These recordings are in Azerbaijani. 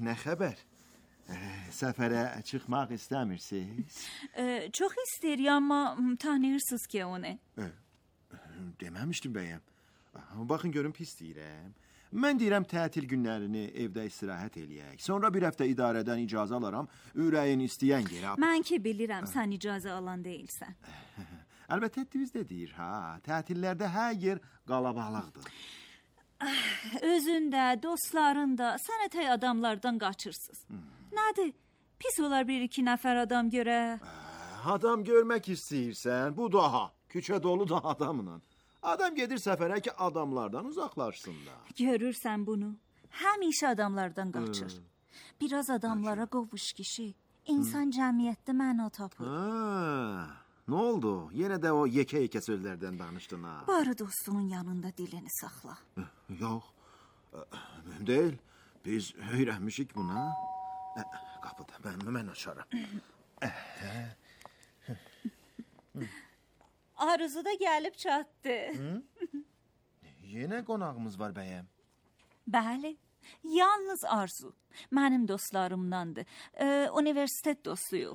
Nə xəbər? Səfərə çıxmaq istəmirsiniz? Çox istəyir, amma tanıyırsınız ki onu. Deməmişdim bəyəm. Baxın görün pis deyirəm. Mən deyirəm tətil günlərini evdə istirahət eləyək. Sonra bir həftə idarədən icazə alaram, ürəyin istəyən yerə. Mən ki bilirəm sən icazə alan deyilsən. Əlbəttə düz də deyir, tətillərdə hər yer qalabalıqdır. Özün də, dostların da sənətəy adamlardan qaçırsınız. Nədir? Pis olar bir-iki nəfər adam görə. Adam görmək istəyirsən, bu daha. Küçə dolu da adamla. Adam gedir səfərə ki, adamlardan uzaqlaşsın da. Görürsən bunu? Həmişə adamlardan qaçır. Biraz adamlara qovuş kişi. İnsan cəmiyyətdə məna tapır. Nə oldu? Yenə də o yekə-yekə sözlərdən danışdın ha. Barı dostunun yanında dilini saxla. Yox, mühüm deyil. Biz öyrənmişik buna. Qapıda, mən açarım. Arzu da gəlib çatdı. Yenə qonağımız var bəyəm. Bəli, yalnız Arzu. Mənim dostlarımdandır. Universitet dostuyuq.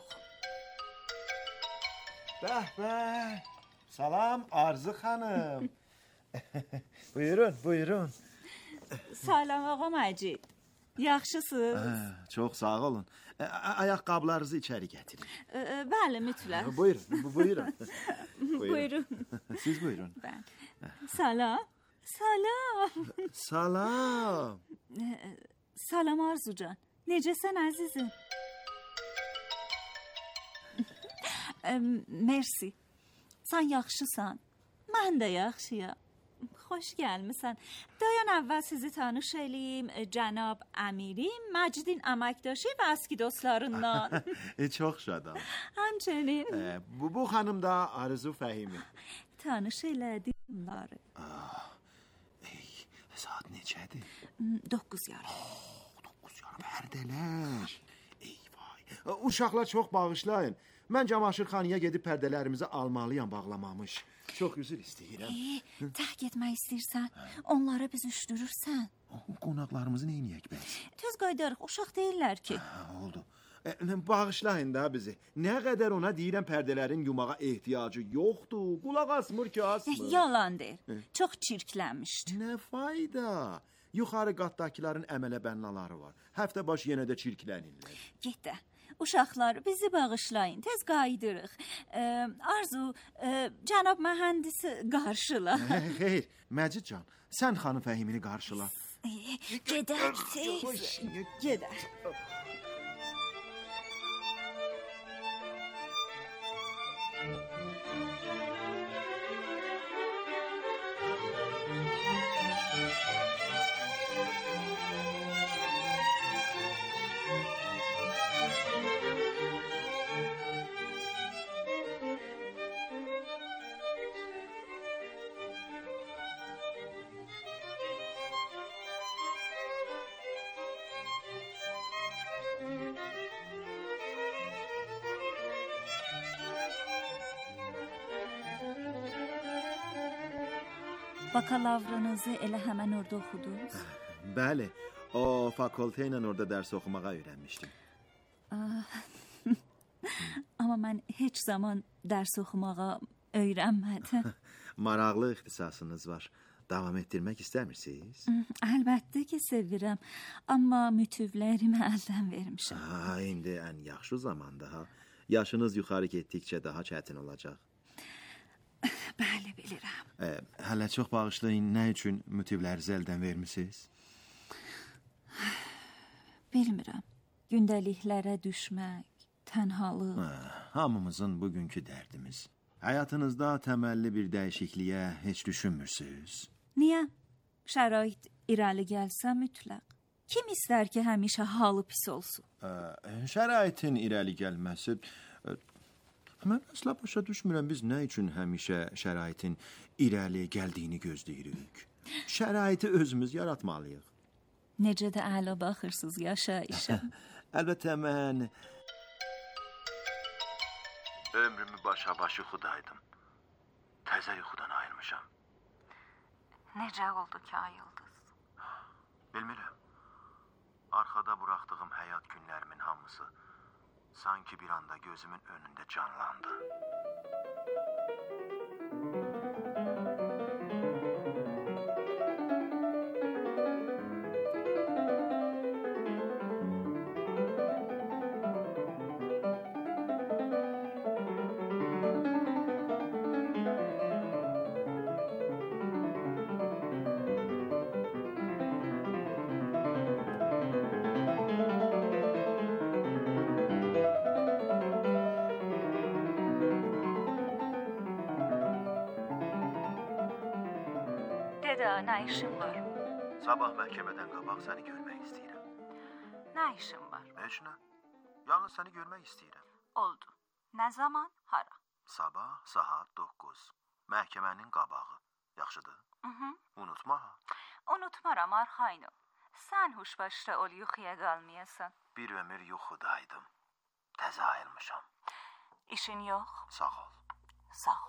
Bəh. Salam Arzu xanım. Buyurun. Salam ağa Məcid. Yaxşısınız? Çox sağ olun. Ayaqqabılarınızı içəri gətirin. Bəli, mütləq. Buyurun. Buyurun. Siz buyurun. Salam. Salam Arzucan. Necəsən əzizim? Mersi. Sən yaxşısan. Mən də yaxşıyam. Xoş gəlmisən. Dayan əvvəl sizi tanış eləyim. Cənab Əmirim, Məcidin əməkdaşı və əski dostlarından. Çox şadam. Həmçinin. Bu xanım da Arzu Fəhimi. Tanış elədim bunları. Saat neçədir? 9:30. 9:30 pərdələr. Vay. Uşaqlar çox bağışlayın. Mən camaşırxanaya gedib pərdələrimizi almalıyam, bağlamamış. Çox üzr istəyirəm. Tək getmək istəyirsən, onlara biz üşdürürsən. Qonaqlarımızı neyniyək bəs? Tez qaydarıq, uşaq deyirlər ki. Oldu. Bağışlayın da bizi. Nə qədər ona deyirəm pərdələrin yumağa ehtiyacı yoxdur. Qulaq asmır ki, asmır. Yalan deyir. Çox çirklənmişdi. Nə fayda? Yuxarı qatdakıların əmələ bənnaları var. Həftə başı yenə də çirklənirlər. Get də. Uşaqlar, bizi bağışlayın, tez qayıdırıq. Arzu, cənab mühəndisi qarşıla. Xeyr, Məcidcan, sən xanım Fəhimini qarşıla. Gedək, tez. Gedək. Bakalavrınızı elə həmən orada oxudunuz? Bəli, o fakültə ilə orada dərs oxumağa öyrənmişdim. Amma mən heç zaman dərs oxumağa öyrənmədim. Maraqlı ixtisasınız var. Davam etdirmək istəmirsiniz? Əlbəttə ki, sevirəm. Amma mütüvlərimi əldən vermişəm. İndi ən yaxşı zamanda. Yaşınız yuxarı getdikcə daha çətin olacaq. Bəli, bilirəm. Hələ çox bağışlayın, nə üçün mütüvlərinizi əldən vermişsiniz? Bilmirəm. Gündəliklərə düşmək, tənhalıq. Hamımızın bugünkü dərdimiz. Həyatınızda təməlli bir dəyişikliyə heç düşünmürsünüz? Niyə? Şərait irəli gəlsə mütləq. Kim istər ki, həmişə halı pis olsun? Şəraitin irəli gəlməsi... Mən əsla başa düşmürəm, biz nə üçün həmişə şəraitin irəli gəldiyini gözləyirik? Şəraiti özümüz yaratmalıyıq. Necə də əla baxırsınız yaşayışa. Əlbəttə mən... Ömrümü başa-başı yuxudaydım. Təzə yuxudan ayırmışam. Necə oldu ki, ayıldınız? Bilmirəm. Arkada bıraktığım hayat günlerimin hamısı sanki bir anda gözümün önünde canlandı. Dede, ne işin var? Sabah məhkəmədən qabaq səni görmək istəyirəm. Ne işin var? Heç nə. Yalnız səni görmək istəyirəm. Oldu. Ne zaman? Hara? Sabah saat 9. Məhkəmənin qabağı. Yaxşıdır? Unutma ha. Unutmaram Arxayno. Sen huşbaşda ol yuxuya qalmayasan. Bir ömür yuxudaydım. Təzə ayılmışam. İşin yok. Sağ ol. Sağ ol.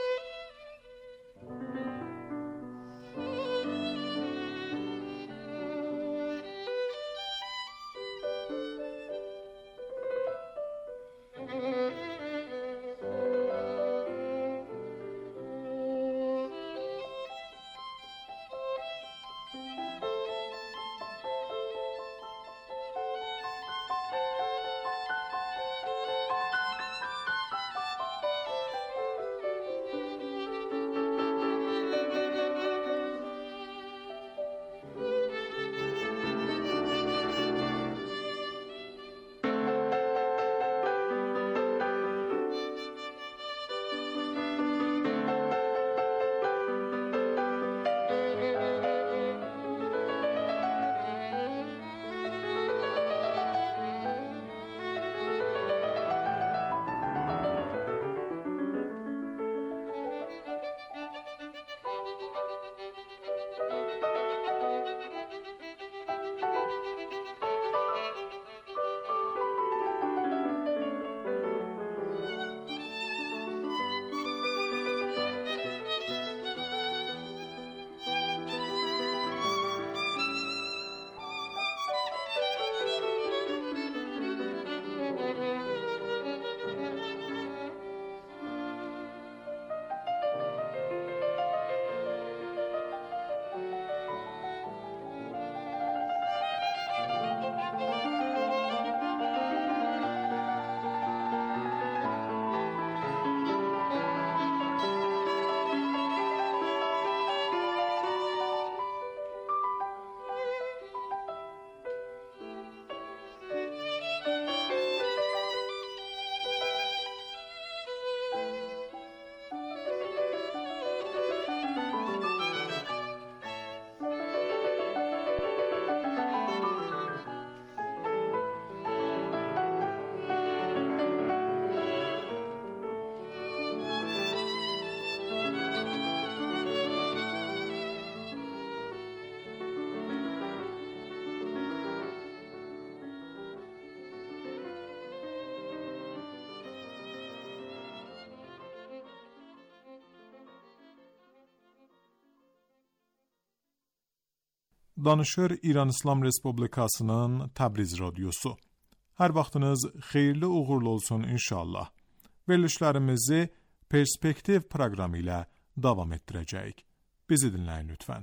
Danışır İran İslam Respublikasının Təbriz Radyosu. Hər vaxtınız xeyirli uğurlu olsun inşallah. Verilişlərimizi Perspektiv proqramı ilə davam etdirəcəyik. Bizi dinləyin lütfən.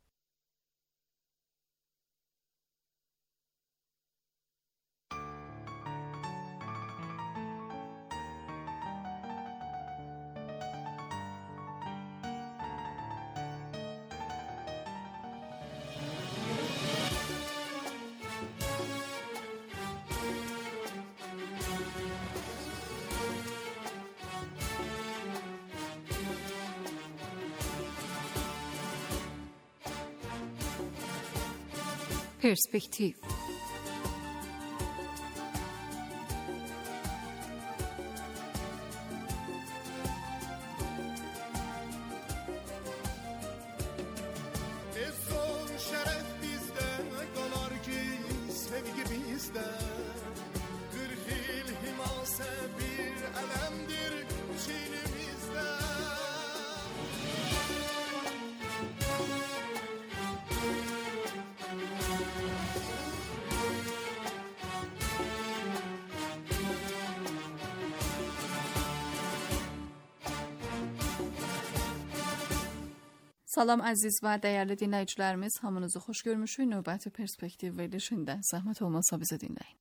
پرسپکتیو. Salam əziz və dəyərli dinləyicilərimiz, hamınızı xoş görmüşük. Növbəti perspektiv verilişində zəhmət olmasa bizi dinləyin.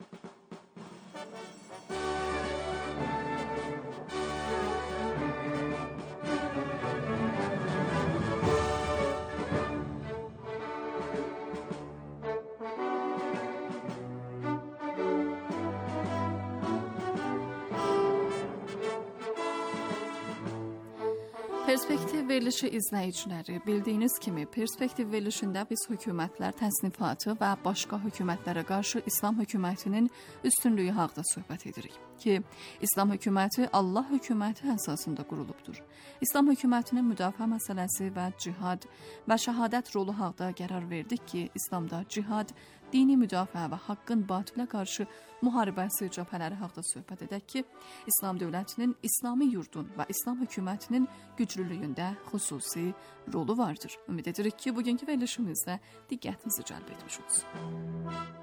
Perspektiv verilişi izləyiciləri, bildiyiniz kimi perspektiv verilişində biz hökumətlər təsnifatı və başqa hökumətlərə qarşı İslam hökumətinin üstünlüyü haqqında söhbət edirik ki, İslam hökuməti Allah hökuməti əsasında qurulubdur. İslam hökumətinin müdafiə məsələsi və cihad və şəhadət rolu haqqında qərar verdik ki, İslamda cihad, dini müdafiə və haqqın batilə qarşı müharibəsi cəbhələri haqqında söhbət edək ki, İslam dövlətinin, İslami yurdun və İslam hökumətinin güclülüyündə xüsusi rolu vardır. Ümid edirik ki, bugünkü verilişimizdə diqqətinizi cəlb etmiş olsun.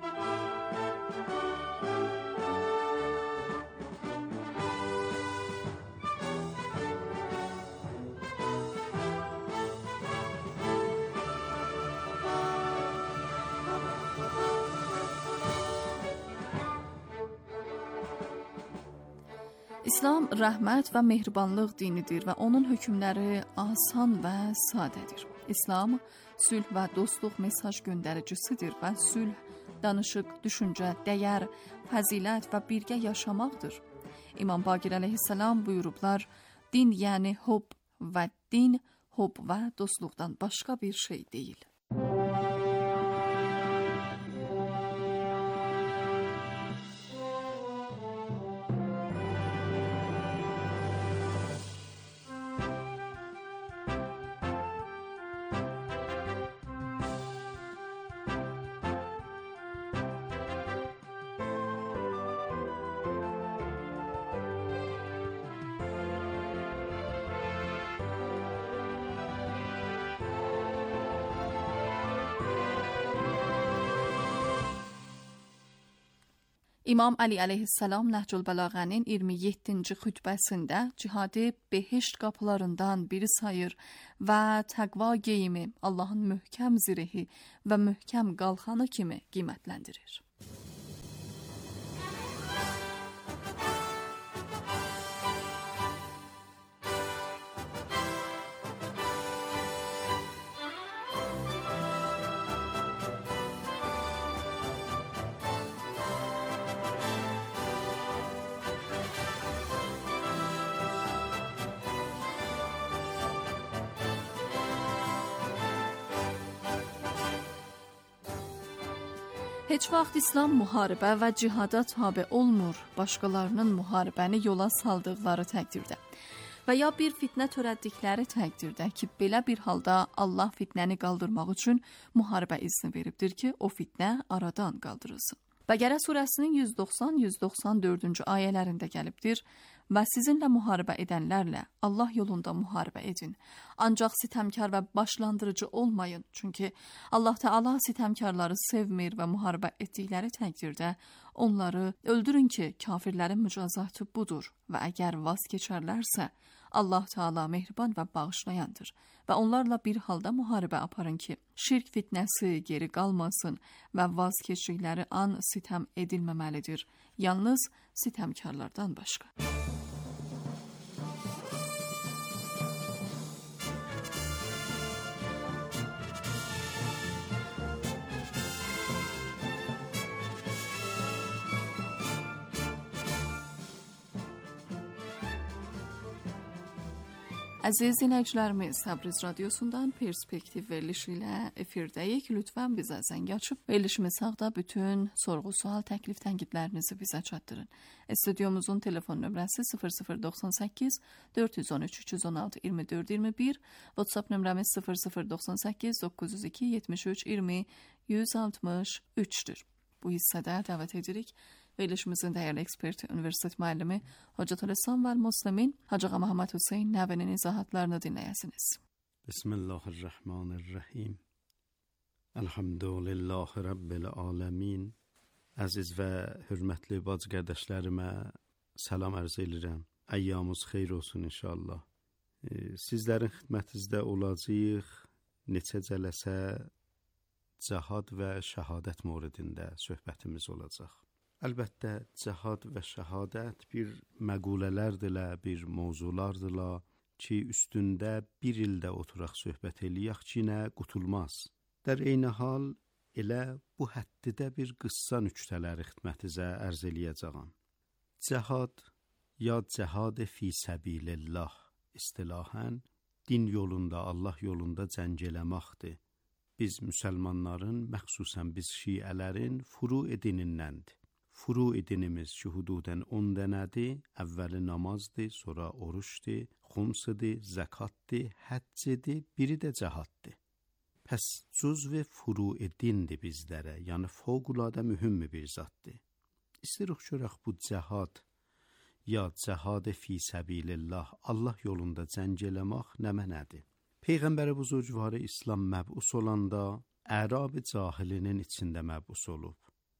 İslam rəhmət və mehribanlıq dinidir və onun hökmləri asan və sadədir. İslam sülh və dostluq mesaj göndəricisidir və sülh, danışıq, düşüncə, dəyər, fəzilət və birgə yaşamaqdır. İmam Baqir əleyhissalam buyurublar, din yəni hub və din hub və dostluqdan başqa bir şey deyil. İmam Əli əleyhissalam Nəhcül Bəlağənin 27-ci xütbəsində cihadı behişt qapılarından biri sayır və təqva geyimi Allahın möhkəm zirəhi və möhkəm qalxanı kimi qiymətləndirir. Heç vaxt İslam müharibə və cihada tabe olmur, başqalarının müharibəni yola saldıqları təqdirdə və ya bir fitnə törətdikləri təqdirdə ki, belə bir halda Allah fitnəni qaldırmaq üçün müharibə izni veribdir ki, o fitnə aradan qaldırılsın. Bəqərə surəsinin 190-194-cü ayələrində gəlibdir və sizinlə müharibə edənlərlə Allah yolunda müharibə edin. Ancaq sitəmkar və başlandırıcı olmayın. Çünki Allah Teala sitəmkarları sevmir və müharibə etdikləri təqdirdə onları öldürün ki, kafirlərin mücazatı budur və əgər vaz keçərlərsə, Allah Teala mehriban və bağışlayandır və onlarla bir halda müharibə aparın ki, şirk fitnəsi geri qalmasın və vaz keçdikləri an sitəm edilməməlidir, yalnız sitəmkarlardan başqa. Əziz dinləyicilərimiz, Təbriz radiosundan perspektiv verilişi ilə efirdəyik. Lütfən bizə zəng açıb verilişimiz haqqında bütün sorğu, sual, təklif, tənqidlərinizi bizə çatdırın. Studiomuzun telefon nömrəsi 0098 413 316 24 21, WhatsApp nömrəmiz 0098 902 73 20 163-dür. Bu hissədə dəvət edirik verilişimizin dəyərli eksperti, universitet müəllimi Hocatülislam və Müslimin Hacı Ağa Məhəmməd Hüseyn Nəvinin izahatlarını dinləyəsiniz. Bismillahirrahmanirrahim. Elhamdülillahi Rabbil alemin. Əziz və hörmətli bacı qardaşlarıma salam arz edirəm. Əyyamız xeyir olsun inşallah. sizlərin xidmətinizdə olacağıq. Neçə cələsə cəhad və şəhadət mövzusunda söhbətimiz olacaq. Əlbəttə, cəhad və şəhadət bir məqulələrdirlər, bir mövzulardırlar ki, üstündə bir ildə oturaq söhbət eləyək ki, nə qutulmaz. Dər eyni hal, elə bu həddidə bir qıssa nüktələri xidmətinizə ərz eləyəcəyəm. Cəhad ya cəhad fi səbilillah istilahən din yolunda, Allah yolunda cəng eləməkdir. Biz müsəlmanların, məxsusən biz şiələrin furu dinindəndir. Furu dinimiz ki, hududən 10 dənədir. Əvvəli namazdır, sonra oruçdur, xumsıdır, zəkatdır, həccidir, biri də cəhaddır. Pəs cüzv furu dindir bizlərə, yəni fövqəladə mühüm bir zaddır. İstəyirik görək bu cəhad ya cəhad fi səbilillah, Allah yolunda cəng eləmək nə mənədir? Peyğəmbər buzurgvarı İslam məbus olanda ərab cahilinin içində məbus olub.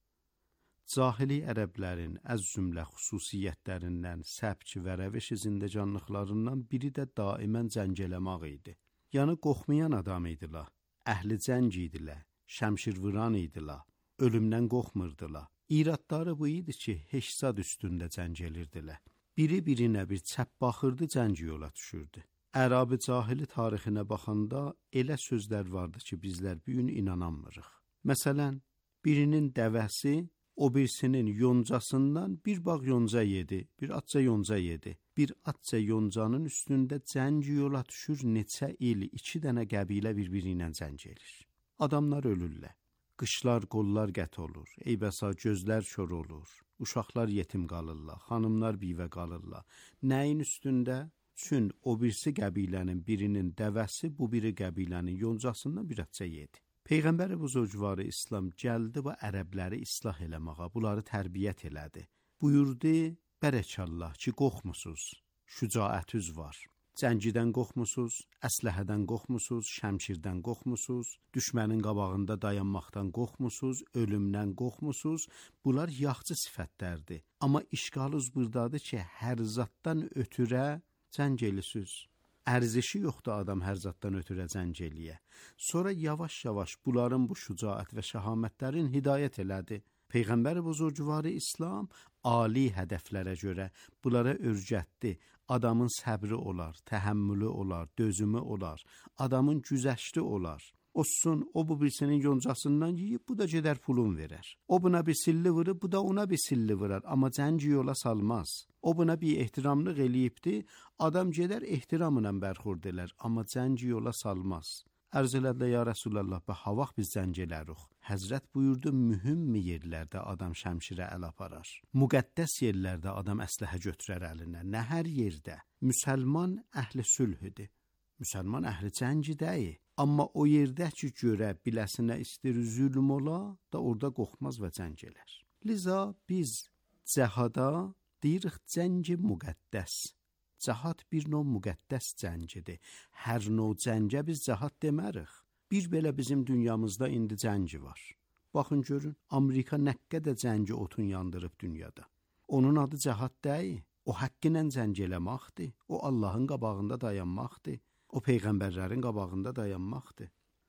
Cahili ərəblərin əz cümlə xüsusiyyətlərindən səbk və rəviş zindəcanlıqlarından biri də daimən cəng eləmək idi. Yəni qorxmayan adam idilər, əhli cəng idilər, şəmşir vuran idilər, ölümdən qorxmurdular. İradları bu idi ki, heşsad üstündə cəng edirdilər. Biri-birinə bir çəp baxırdı, cəng yola düşürdü. Ərab cahili tarixinə baxanda elə sözlər vardı ki, bizlər bu gün inanamırıq. Məsələn, birinin dəvəsi o birisinin yoncasından bir bağ yonca yedi, bir atça yonca yedi. Bir atça yoncanın üstündə cəng yola düşür, neçə il, 2 dənə qəbilə bir-biri ilə cəng edir. Adamlar ölürlər, qışlar, qollar qət olur, eybəsa gözlər kör olur, uşaqlar yetim qalırlar, xanımlar bivə qalırlar. Nəyin üstündə? Çün o birisi qəbilənin birinin dəvəsi bu biri qəbilənin yoncasından bir atça yedi. Peyğəmbər buzurgvarı İslam gəldi və ərəbləri islah eləməyə, bunları tərbiyyət elədi. Buyurdu, bərəkallah ki, qorxmusuz, şücaətüz var. Cəngidən qorxmusuz, əsləhədən qorxmusuz, şəmşirdən qorxmusuz, düşmənin qabağında dayanmaqdan qorxmusuz, ölümdən qorxmusuz. Bunlar yaxşı sifətlərdir. Amma işgalınız buradadır ki, hər zatdan ötürə cəng elisiniz. Ərzişi yoxdur adam hər zatdan ötürə cəng eləyə. Sonra yavaş-yavaş bunların bu şücaət və şəhamətlərin hidayət elədi. Peyğəmbər buzurgvarı İslam ali hədəflərə görə bunlara örgətdi. Adamın səbri olar, təhəmmülü olar, dözümü olar, adamın güzəşti olar. Olsun, o bu birisinin yoncasından yiyib, bu da gedər pulun verər. O buna bir silli vurur, bu da ona bir silli vurar, amma cəng yola salmaz. O buna bir ehtiramlıq eləyibdi, adam gedər ehtiramla bərxurd elər, amma cəng yola salmaz. Ərz elədilər, ya Rəsulallah, və havaq biz cəng elərik. Həzrət buyurdu, mühüm yerlərdə adam şəmşirə əl aparar. Müqəddəs yerlərdə adam əsləhə götürər əlinə, nə hər yerdə. Müsəlman əhli sülhüdür. Müsəlman əhli cəngi deyil. Amma o yerdə ki, görə biləsinə istir zülm ola, da orada qorxmaz və cəng elər. Liza biz cəhada deyirik cəngi müqəddəs. Cəhad bir növ müqəddəs cəngidir. Hər növ cəngə biz cəhad demərik. Bir belə bizim dünyamızda indi cəngi var. Baxın görün, Amerika nə qədər cəngi otun yandırıb dünyada. Onun adı cəhad deyil. O haqqıyla cəng eləməkdir. O Allahın qabağında dayanmaqdır. O peyğəmbərlərin qabağında dayanmaqdır.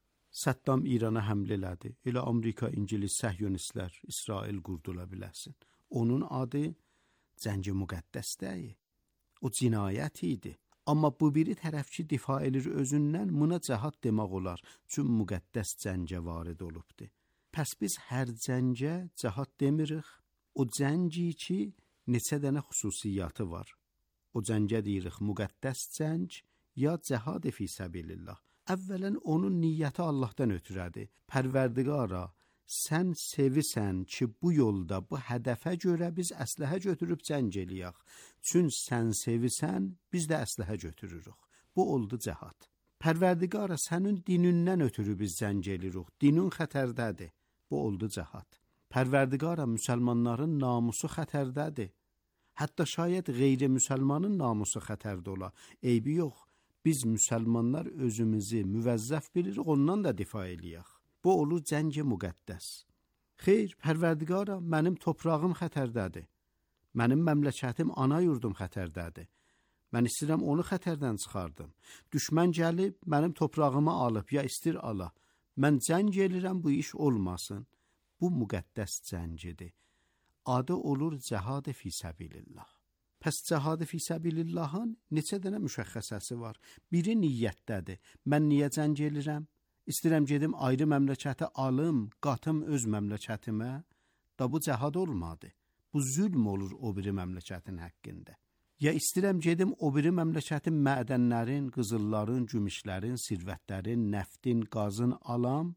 Səddam İrana həmlə elədi. Elə Amerika, İngilis, səhyonistlər İsrail qurdula biləsin. Onun adı cəngi müqəddəs deyil. O cinayət idi. Amma bu biri tərəfçi difa edir özündən, buna cəhad demək olar. Çün müqəddəs cəngə varid olubdur. Pəs biz hər cəngə cəhad demirik. O cəngi ki, neçə dənə xüsusiyyatı var. O cəngə deyirik müqəddəs cəng ya cəhad fi səbilillah. Əvvələn onun niyyəti Allahdan ötürədir. Pərverdigara, sən sevisən ki, bu yolda, bu hədəfə görə biz əsləhə götürüb cəng eləyək. Çün sən sevisən, biz də əsləhə götürürük. Bu oldu cəhad. Pərverdigara, sənin dinindən ötürü biz cəng eləyirik. Dinin xətərdədir. Bu oldu cəhad. Pərverdigara, müsəlmanların namusu xətərdədir. Hətta şayət qeyri-müsəlmanın namusu xətərdə ola. Eybi yox. Biz müsəlmanlar özümüzü müvəzzəf bilirik, ondan da difa eləyək. Bu olur cəngi müqəddəs. Xeyr, Pərverdigara, mənim toprağım xətərdədir. Mənim məmləkətim, ana yurdum xətərdədir. Mən istəyirəm onu xətərdən çıxardım. Düşmən gəlib mənim toprağımı alıb ya istir ala. Mən cəng elirəm bu iş olmasın. Bu müqəddəs cəngidir. Adı olur cəhad-ı fi səbilillah. Pəs cəhad-ı fi səbilillahın neçə dənə müşəxxəsəsi var. Biri niyyətdədir. Mən niyə cəng elirəm? İstəyirəm gedim ayrı məmləkəti alım, qatım öz məmləkətimə. Da bu cəhad olmadı. Bu zülm olur o biri məmləkətin haqqında. Ya istəyirəm gedim o biri məmləkətin mədənlərin, qızılların, gümüşlərin, sirvətlərin, nəftin, qazın alam,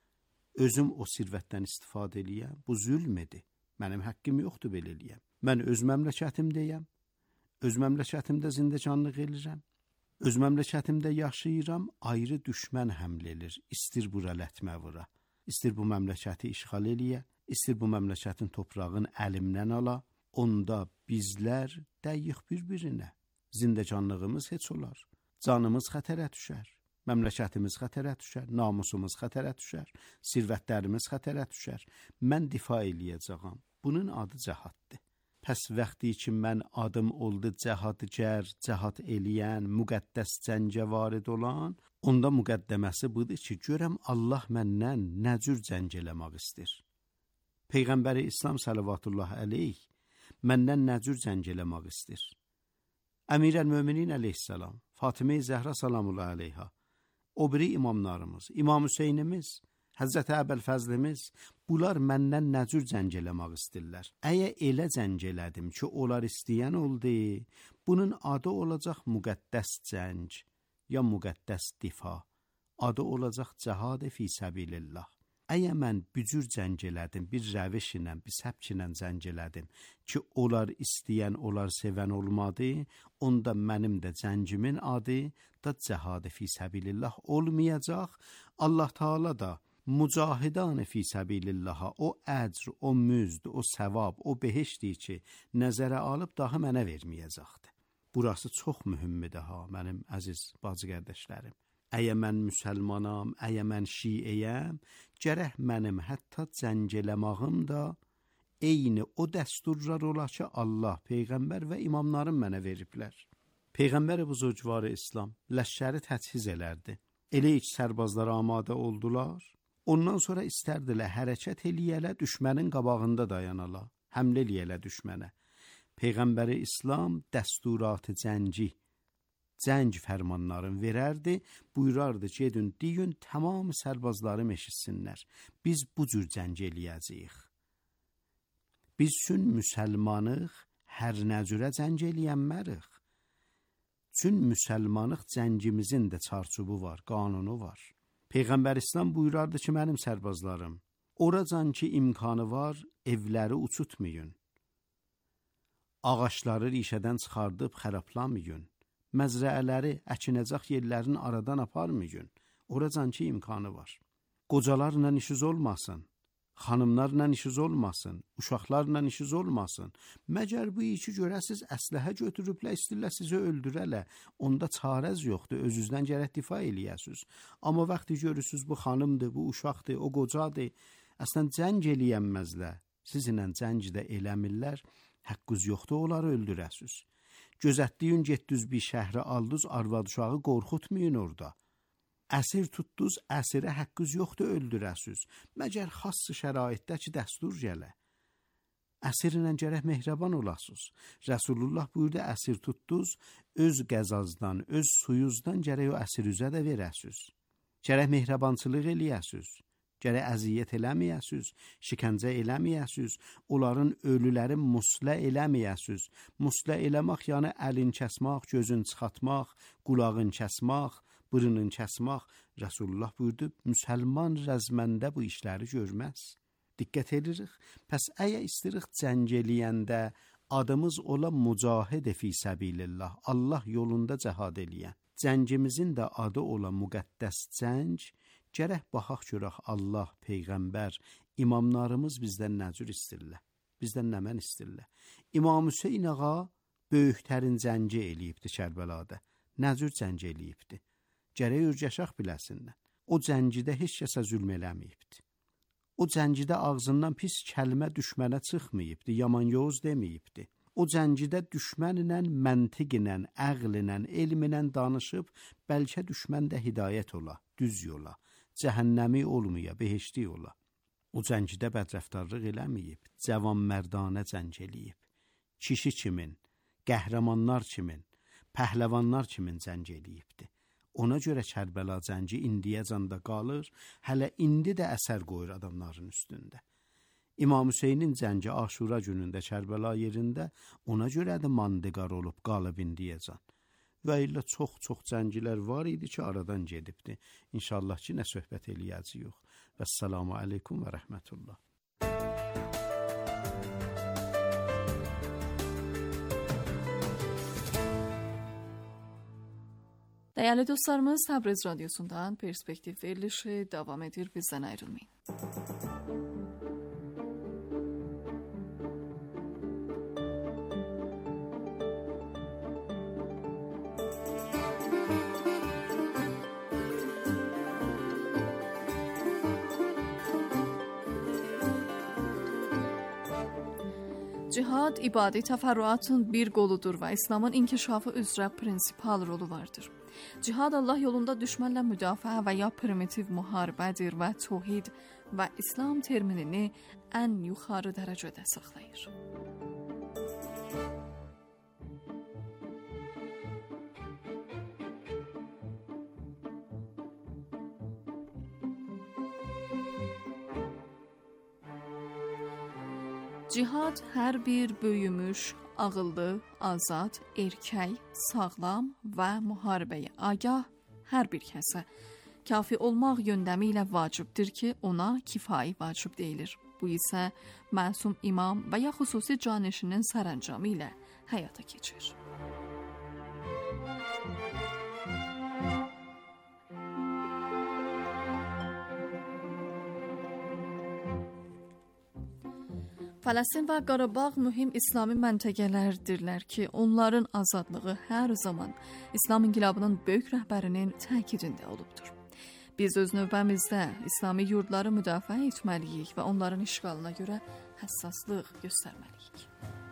özüm o sirvətdən istifadə eləyəm. Bu zülm edir. Mənim haqqım yoxdur belə eləyəm. Mən öz məmləkətimdəyəm. Öz məmləkətimdə zindəcanlıq elirəm. Öz məmləkətimdə yaşayıram, ayrı düşmən həmlə elir. İstir bura lətmə vura. İstir bu məmləkəti işğal eləyə. İstir bu məmləkətin toprağın əlimdən ala. Onda bizlər dəyiq bir-birinə. Zindəcanlığımız heç olar. Canımız xətərə düşər. Məmləkətimiz xətərə düşər. Namusumuz xətərə düşər. Sirvətlərimiz xətərə düşər. Mən difa eləyəcəyəm. Bunun adı cəhaddır. Pəs vəxti ki mən adım oldu cəhadgər, cəhad eləyən, müqəddəs cəngə varid olan, onda müqəddəməsi budur ki, görəm Allah məndən nə cür cəng eləmək istir. Peyğəmbəri İslam salavatullah əleyh məndən nə cür cəng eləmək istir. Əmirəl-möminin əleyhissalam, Fatimə-i Zəhra salamullah əleyha, o biri imamlarımız, İmam Hüseynimiz, Həzrət Əbəl-Fəzlimiz, bunlar məndən nə cür cəng eləmək istirlər. Əgər elə cəng elədim ki, onlar istəyən oldu, bunun adı olacaq müqəddəs cəng ya müqəddəs difa. Adı olacaq cəhad-ı fi səbilillah. Əgər mən bücür cəng elədim, bir rəviş ilə, bir səbk ilə cəng elədim ki, onlar istəyən, onlar sevən olmadı, onda mənim də cəngimin adı da cəhad-ı fi səbilillah olmayacaq. Allah Teala da mücahidan fi səbilillaha o əcr, o müzd, o səvab, o behişdir ki, nəzərə alıb daha mənə verməyəcəkdir. Burası çox mühümmidir ha, mənim əziz bacı qardaşlarım. Əgər mən müsəlmanam, əgər mən şiəyəm, gərək mənim hətta cəng eləmağım da eyni o dəsturlar ola ki, Allah, Peyğəmbər və imamlarım mənə veriblər. Peyğəmbər buzurgvarı İslam ləşkəri təchiz elərdi. Elə iç sərbazlar amadə oldular. Ondan sonra istərdilər hərəkət eləyələ, düşmənin qabağında dayanala, həmlə eləyələ düşmənə. Peyğəmbəri İslam dəsturatı cəngi, cəng fərmanlarını verərdi, buyurardı, gedin, deyin, tamam sərbazlarım eşitsinlər. Biz bu cür cəng eləyəcəyik. Biz üçün müsəlmanıq, hər nə cürə cəng eləyənmərik. Çün müsəlmanıq cəngimizin də çarçubu var, qanunu var. Peyğəmbər İslam buyurardı ki, mənim sərbazlarım, oracan ki imkanı var, evləri uçutmayın. Ağaçları rişədən çıxardıb xərablamayın. Məzrəələri, əkinəcək yerlərin aradan aparmayın. Oracan ki imkanı var. Qocalarla işiniz olmasın. Xanımlarla işiniz olmasın, uşaqlarla işiniz olmasın. Məgər bu işi görəsiz, əsləhə götürüblə, istirlə sizi öldürələ. Onda çarəz yoxdur, özünüzdən gərək difa eləyəsiniz. Amma vaxtı görürsünüz, bu xanımdır, bu uşaqdır, o qocadır. Əslən cəng eləyənməzlər. Sizinlə cəngdə eləmirlər, haqqınız yoxdur, onları öldürəsiniz. Gözətdiyin getdiniz bir şəhri aldınız, arvad uşağı qorxutmayın orada. Əsir tutdunuz, əsirə haqqınız yoxdur, öldürəsiniz. Məgər xass şəraitdə ki, dəstur gələ. Əsirlə gərək mehriban olasınız. Rəsulullah buyurdu, əsir tutdunuz, öz qəzazdan, öz suyuzdan gərək o əsir üzə də verəsiniz. Gərək mehribançılıq eləyəsiniz. Gərək əziyyət eləməyəsiniz, şikəncə eləməyəsiniz, onların ölüləri muslə eləməyəsiniz. Muslə eləmək yəni əlin kəsmək, gözün çıxartmaq, qulağın kəsmək, bırının kəsmək. Rəsulullah buyurdu, müsəlman rəzməndə bu işləri görməz. Diqqət edirik. Pəs əgər istəyirik cəng eləyəndə adımız ola mücahid fi səbilillah, Allah yolunda cəhad eləyən. Cəngimizin də adı ola müqəddəs cəng, gərək baxaq görək Allah, Peyğəmbər, imamlarımız bizdən nə cür istirlər, bizdən nə mən istirlər. İmam Hüseyn ağa böyüklərin cəngi eləyibdi Kərbəlada. Nə cür cəng eləyibdi? Gərək ürgəşaq biləsinlər. O cəngidə heç kəsə zülm eləməyibdi. O cəngidə ağzından pis kəlmə düşmənə çıxmayıbdı, yaman yoğuz deməyibdi. O cəngidə düşmənlə, məntiqlə, əqllə, elmlə danışıb, bəlkə düşmən də hidayət ola, düz yola, cəhənnəmi olmaya, behişti ola. O cəngidə bədrəftarlıq eləməyib, cavan mərdanə cəng eləyib. Kişi kimin, qəhrəmanlar kimin, pəhləvanlar kimin cəng eləyibdi. Ona görə Kərbəla cəngi indiyəcən də qalır, hələ indi də əsər qoyur adamların üstündə. İmam Hüseynin cəngi Aşura günündə Kərbəla yerində, ona görə də mandiqar olub qalıb indiyəcən. Və ilə çox cəngilər var idi ki, aradan gedibdi. İnşallah ki, nə söhbət eləyəcəyik. Vəssalamu aleykum və rəhmətullah. Değerli dostlarımız, Təbriz Radyosu'ndan Perspektif verilişi devam edir. Bizden ayrılmayın. Cihad, ibadi təfərrüatın bir qoludur və İslamın inkişafı üzrə prinsipal rolu vardır. Cihad Allah yolunda düşmənlə müdafiə və ya primitiv müharibədir və təvhid və İslam terminini ən yuxarı dərəcədə saxlayır. Cihad hər bir böyümüş, ağıllı, azad, erkək, sağlam və müharibəyə agah hər bir kəsə kafi olmaq yöndəmi ilə vacibdir ki, ona kifai vacib deyilir. Bu isə məsum imam və ya xüsusi canişinin sərəncamı ilə həyata keçir. Fələstin və Qarabağ mühüm İslami məntəqələrdirlər ki, onların azadlığı hər zaman İslam inqilabının böyük rəhbərinin təkidində olubdur. Biz öz növbəmizdə İslami yurdları müdafiə etməliyik və onların işğalına görə həssaslıq göstərməliyik.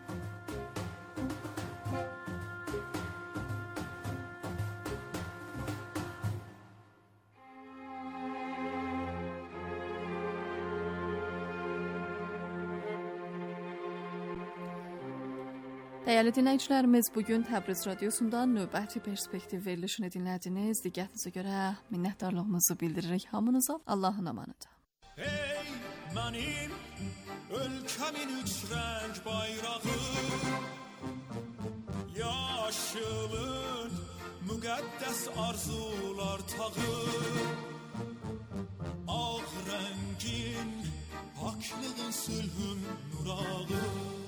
Dəyərli dinləyicilərimiz, bugün Təbriz Radyosu'ndan növbəti perspektiv verilişini dinlədiniz. Diqqətinizə görə minnətdarlığımızı bildiririk hamınıza. Allahın amanıdır. Ey mənim ölkəmin üç rəng bayrağı, yaşılın müqəddəs arzular tağı, ağ rəngin paklığın sülhün nurağı.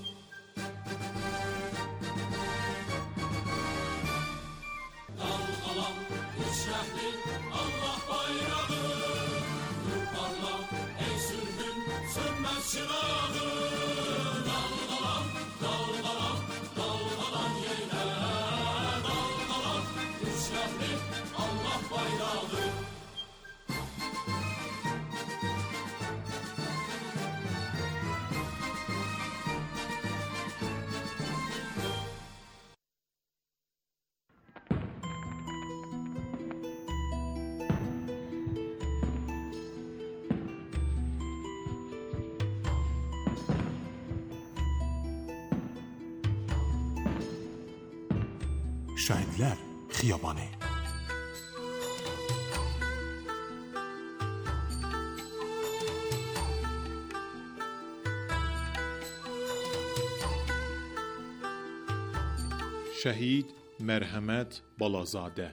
Dalğalan üç rəhli Allah bayrağı, nur parla ey sülhün sönməz çırağı. Dalğalan, dalğalan, dalğalan yenə, dalğalan üç rəhli Allah bayrağı. Şəhidlər Xiyabanı. Şəhid Mərhəmət Balazadə.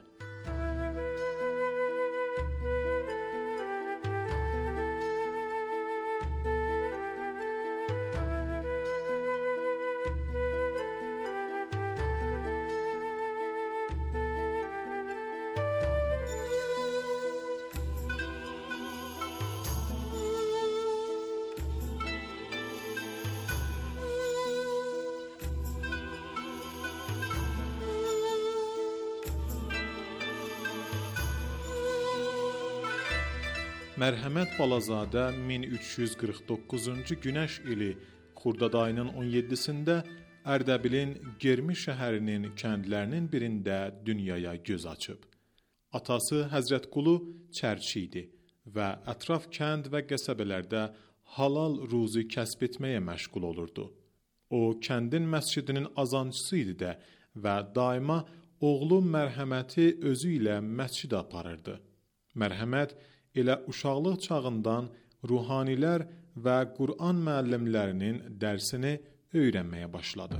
Mərhəmət Balazadə 1349-cu günəş ili Xurdad ayının 17-sində Ərdəbilin Germi şəhərinin kəndlərinin birində dünyaya göz açıb. Atası Həzrət Qulu çərçi idi və ətraf kənd və qəsəbələrdə halal ruzi kəsb etməyə məşğul olurdu. O, kəndin məscidinin azancısı idi də və daima oğlu Mərhəməti özü ilə məscidə aparırdı. Mərhəmət elə uşaqlıq çağından ruhanilər və Qur'an müəllimlərinin dərsini öyrənməyə başladı.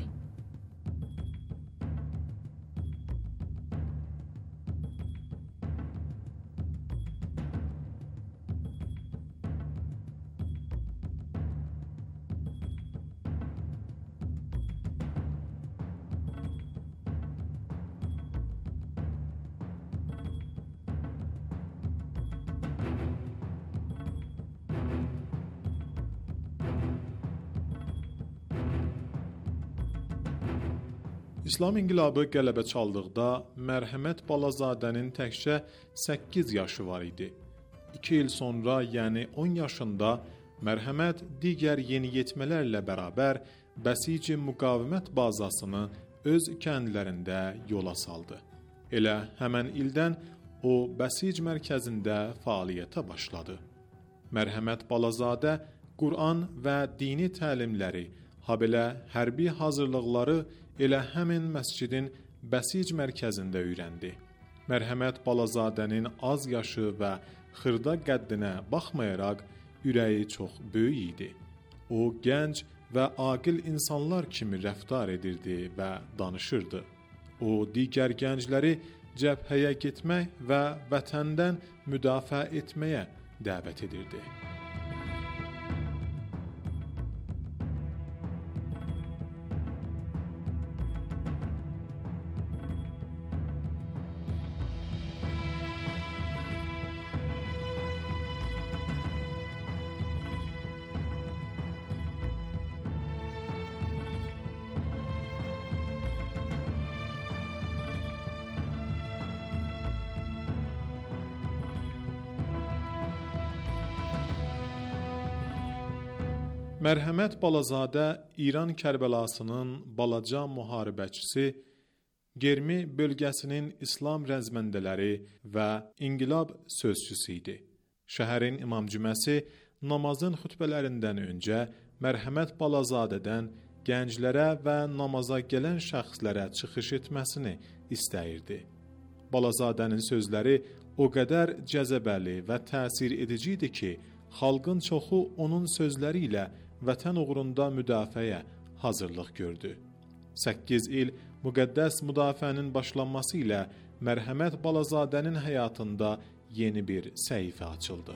İslam inqilabı qələbə çaldıqda Mərhəmət Balazadənin təkcə 8 yaşı var idi. 2 il sonra, yəni 10 yaşında Mərhəmət digər yeniyetmələrlə bərabər Bəsici müqavimət bazasını öz kəndlərində yola saldı. Elə həmən ildən o Bəsic mərkəzində fəaliyyətə başladı. Mərhəmət Balazadə Qur'an və dini təlimləri, habelə hərbi hazırlıqları elə həmin məscidin Bəsic mərkəzində öyrəndi. Mərhəmət Balazadənin az yaşı və xırda qəddinə baxmayaraq ürəyi çox böyük idi. O, gənc və aqil insanlar kimi rəftar edirdi və danışırdı. O, digər gəncləri cəbhəyə getmək və vətəndən müdafiə etməyə dəvət edirdi. Mərhəmət Balazadə İran Kərbəlasının balaca müharibəçisi, Germi bölgəsinin İslam rəzməndələri və inqilab sözçüsü idi. Şəhərin imamcüməsi namazın xütbələrindən öncə Mərhəmət Balazadədən gənclərə və namaza gələn şəxslərə çıxış etməsini istəyirdi. Balazadənin sözləri o qədər cəzəbəli və təsir edici idi ki, xalqın çoxu onun sözləri ilə vətən uğrunda müdafiəyə hazırlıq gördü. 8 il müqəddəs müdafiənin başlanması ilə Mərhəmət Balazadənin həyatında yeni bir səhifə açıldı.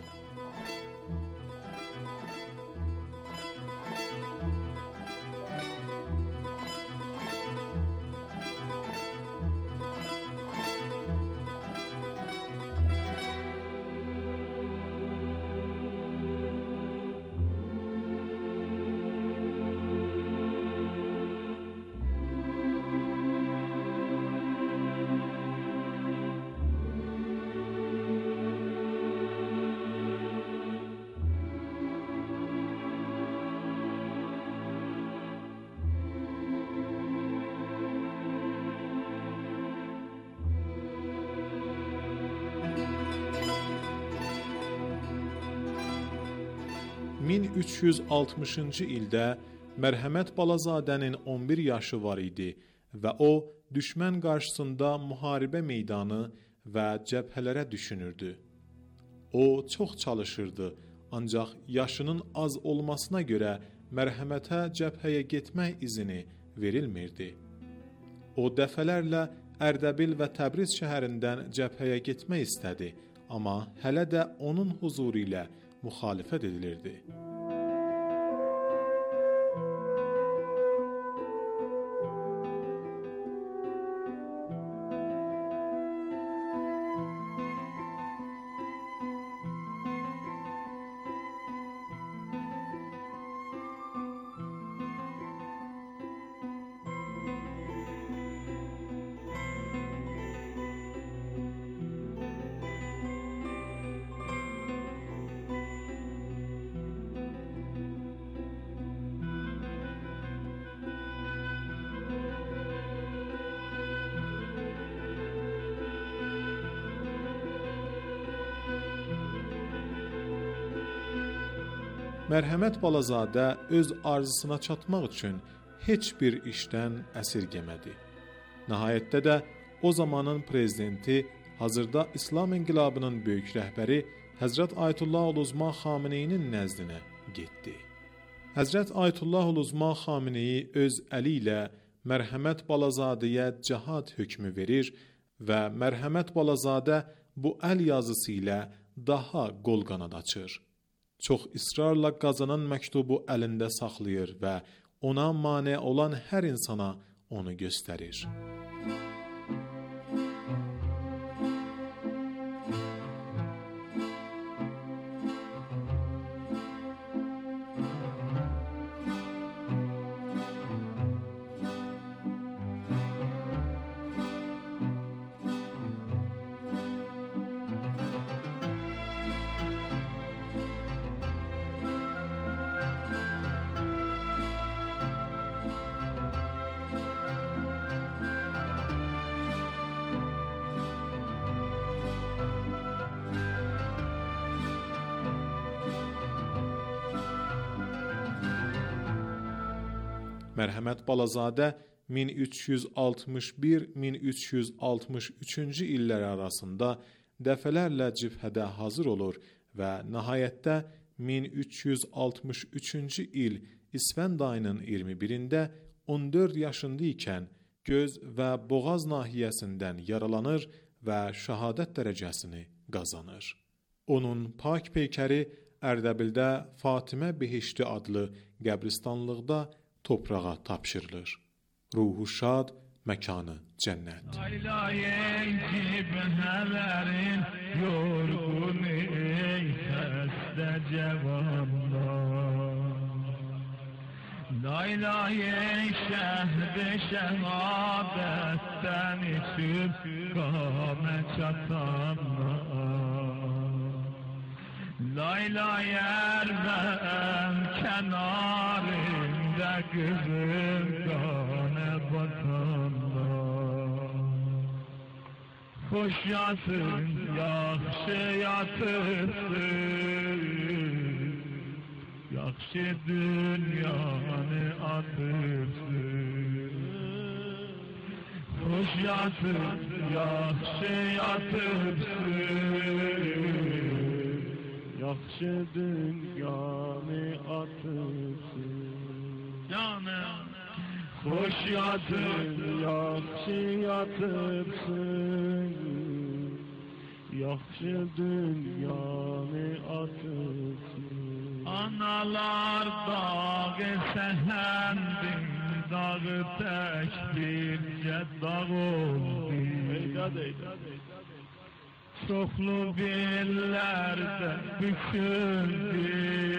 ...1360-cı ildə Mərhəmət Balazadənin 11 yaşı var idi və o, düşmən qarşısında müharibə meydanı və cəbhələrə düşünürdü. O, çox çalışırdı, ancaq yaşının az olmasına görə Mərhəmətə cəbhəyə getmək izini verilmirdi. O, dəfələrlə Ərdəbil və Təbriz şəhərindən cəbhəyə getmək istədi, amma hələ də onun huzuru ilə müxalifət edilirdi. Mərhəmət Balazadə öz arzusuna çatmaq üçün heç bir işdən əsirgəmədi. Nəhayətdə də o zamanın prezidenti, hazırda İslam İnqilabının böyük rəhbəri Həzrət Ayətullah Uluzma Xameneyinin nəzdinə getdi. Həzrət Ayətullah Uluzma Xameneyi öz əli ilə Mərhəmət Balazadəyə cihad hökmü verir və Mərhəmət Balazadə bu əl yazısı ilə daha qol qanad açır. Çox israrla qazanan məktubu əlində saxlayır və ona mane olan hər insana onu göstərir. Mərhəmət Balazadə 1361-1363-cü illər arasında dəfələrlə cibhədə hazır olur və nəhayətdə 1363-cü il İsfənd ayının 21-də 14 yaşında ikən göz və boğaz nahiyəsindən yaralanır və şəhadət dərəcəsini qazanır. Onun pak peykəri Ərdəbildə Fatimə Behişti adlı qəbristanlıqda toprağa tapşırılır. Ruhu şad, məkanı cənnət. Aylayın cibhələrin yorğun ey xəstə cavanlar. Aylayın şəhd-i şəhadətdən içib qamə çatanlar. Laylayər vəm kənarında qızım qanə batanlar. Xoş yatın, yaxşı yatırsın, yaxşı dünyanı atırsın. Xoş yatın, yaxşı yatırsın, yaxşı dünyanı atırsın. Canım, xoş yatın, yaxşı yatırsın, yaxşı dünyanı atırsın. Analar dağı səhəndir, dağı tək bircə dağ oldu. Çoxlu bellərdə büküldü,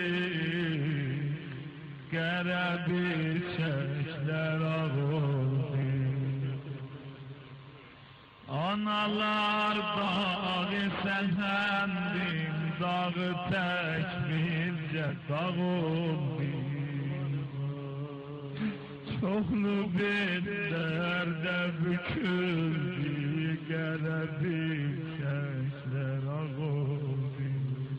qərəbi çəklər ağ oldu. Analar dağı səhəndir, dağı tək bircə dağ oldu. Çoxlu bellərdə büküldü, qərəbi çəklər ağ oldu.